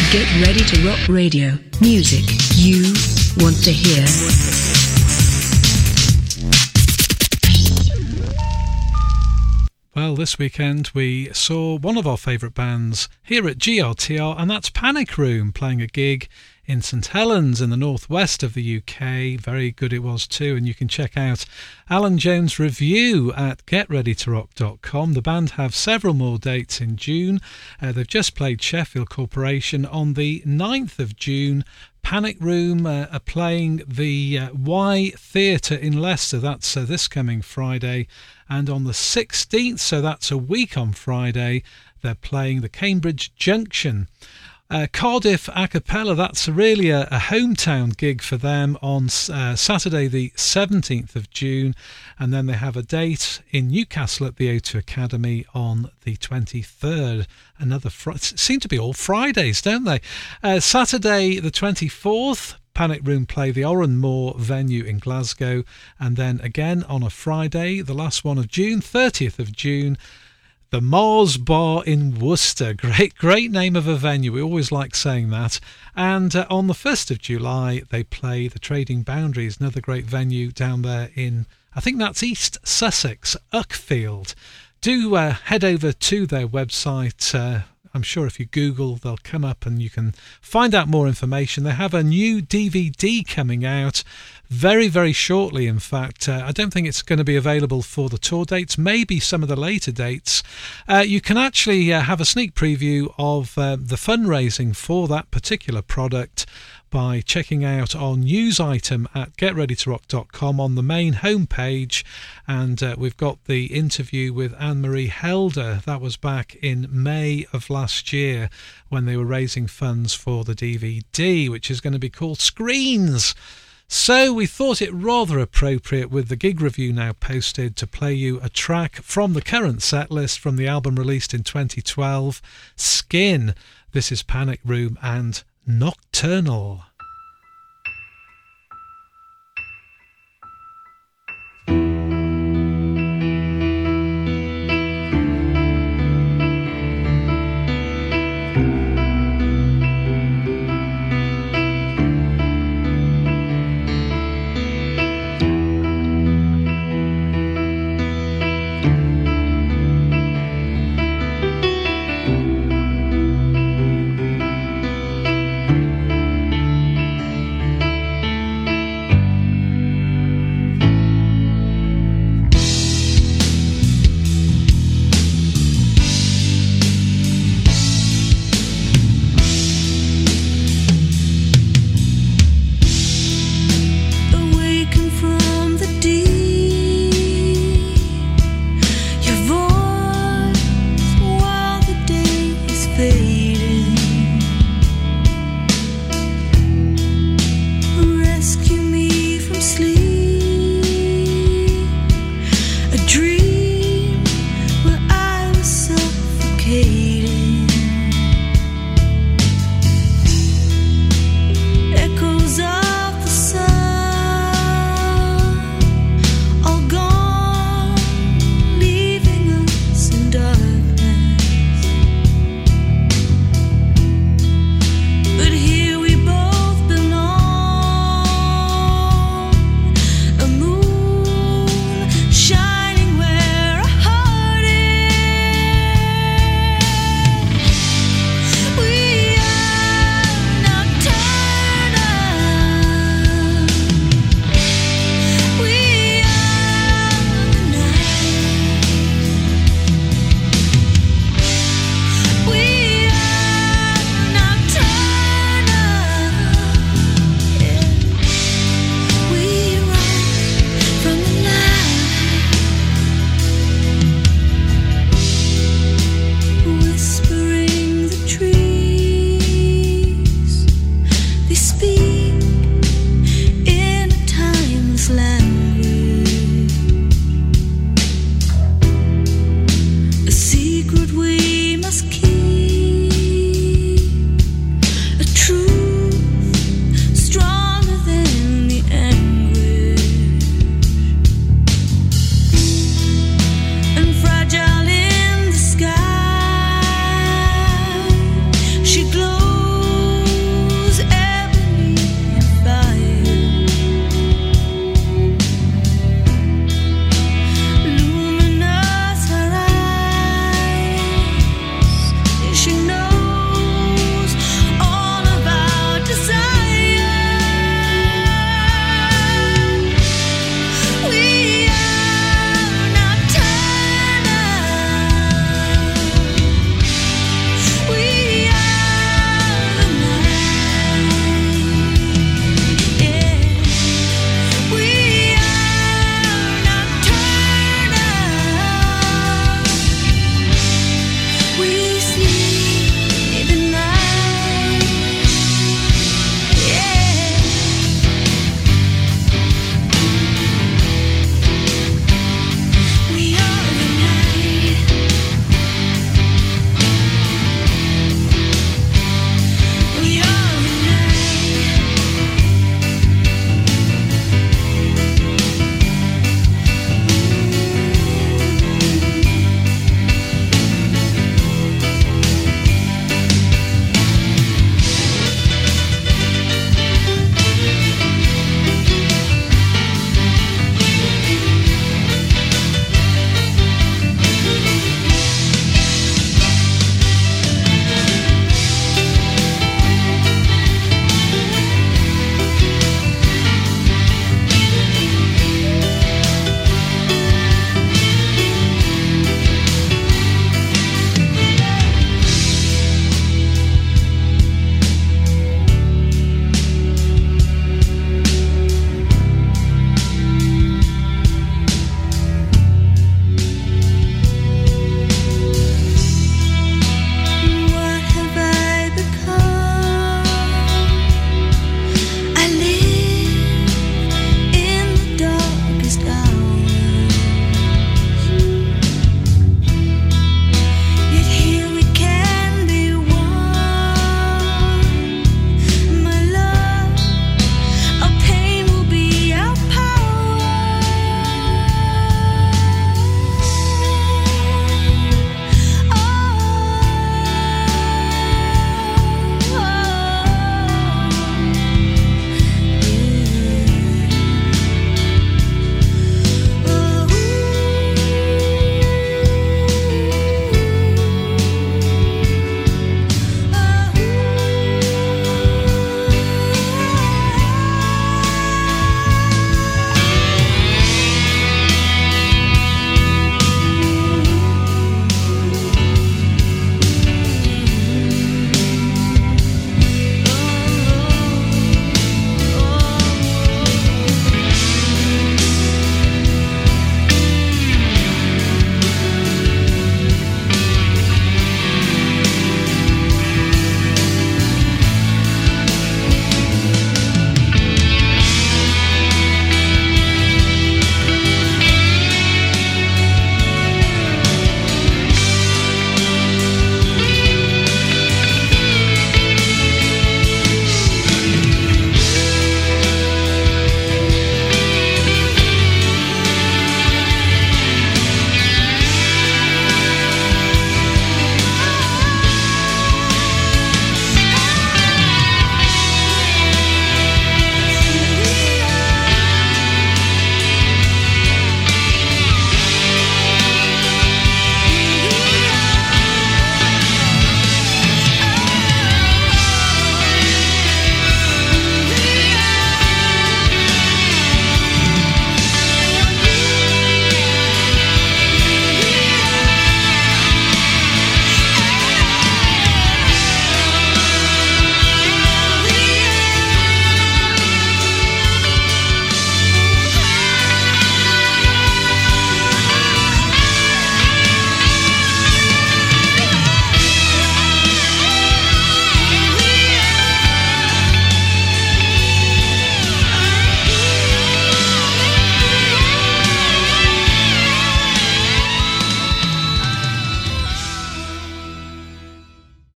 Get Ready to Rock Radio. Music you want to hear. Well, this weekend we saw one of our favourite bands here at GRTR, and that's Panic Room, playing a gig in St Helens in the northwest of the UK. Very good it was too, and you can check out Alan Jones' review at getreadytorock.com. The band have several more dates in June. They've just played Sheffield Corporation on the 9th of June. Panic Room are playing the Y Theatre in Leicester. That's this coming Friday. And on the 16th, so that's a week on Friday, they're playing the Cambridge Junction. Cardiff a cappella, that's really a hometown gig for them on Saturday the 17th of June, and then they have a date in Newcastle at the O2 Academy on the 23rd. Seem to be all Fridays, don't they? Saturday the 24th, Panic Room play the Oranmore venue in Glasgow, and then again on a Friday, the last one of June, 30th of June, the Mars Bar in Worcester. Great name of a venue. We always like saying that. And on the 1st of July, they play the Trading Boundaries, another great venue down there in, I think that's East Sussex, Uckfield. Do head over to their website. I'm sure if you Google, they'll come up and you can find out more information. They have a new DVD coming out very, very shortly, in fact. I don't think it's going to be available for the tour dates, maybe some of the later dates. You can actually have a sneak preview of the fundraising for that particular product by checking out our news item at getreadytorock.com on the main homepage. And we've got the interview with Anne-Marie Helder. That was back in May of last year when they were raising funds for the DVD, which is going to be called Screens. So we thought it rather appropriate, with the gig review now posted, to play you a track from the current set list from the album released in 2012, Skin. This is Panic Room and Nocturnal.